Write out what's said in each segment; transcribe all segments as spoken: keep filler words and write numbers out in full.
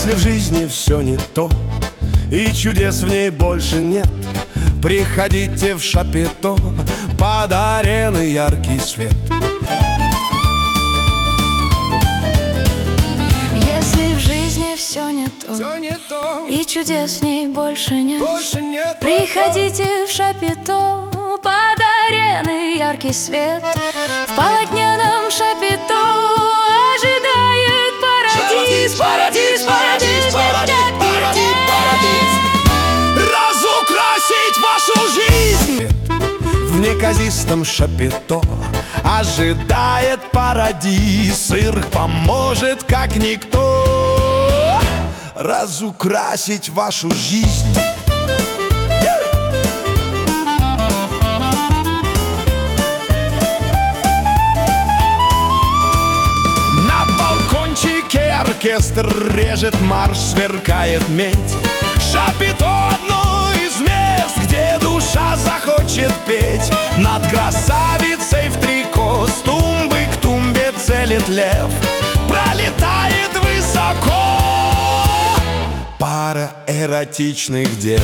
Если в жизни все не то и чудес в ней больше нет, приходите в Шапито, под ареной яркий свет. Если в жизни все не то, Все не то и чудес в ней больше нет, больше нет, приходите в Шапито, под ареной яркий свет. В полотняном Шапито ожидает парадиз, парадиз, парадиз, парадиз, парадиз, парадиз. разукрасить вашу жизнь. В неказистом Шапито ожидает парадиз. Цирк поможет, как никто, разукрасить вашу жизнь. На балкончике оркестр режет марш, сверкает медь. Шапито — одно из мест, где душа захочет петь. Над красавицей в трико с тумбы к тумбе целит лев. Пролетает высоко пара эротичных дев.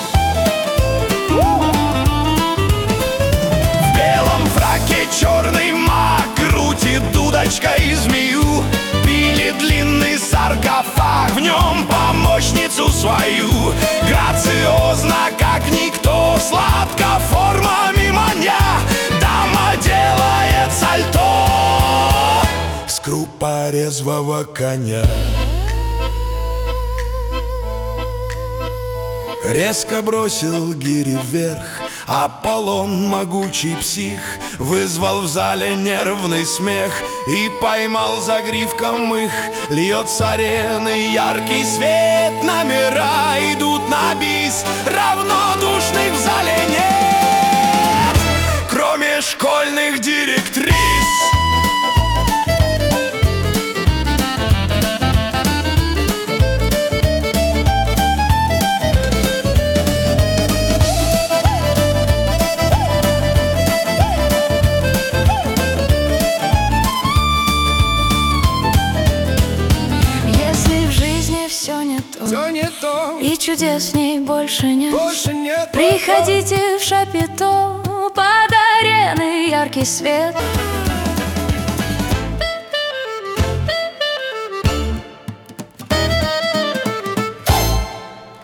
В белом фраке черный маг крутит дудочкой змею. Пилит длинный саркофаг, в нем помощницу свою. Грациозно, как никто, сладко формами маня, дама делает сальто с крупа резвого коня. Резко бросил гири вверх Аполлон, могучий псих, вызвал в зале нервный смех и поймал за гривком их. Льет с арены яркий свет, номера идут на бис, равнодушных в зале нет, кроме школьных директрис. Все не то, Все не то и чудес в ней больше нет, больше нет. приходите в Шапито, под ареной яркий свет.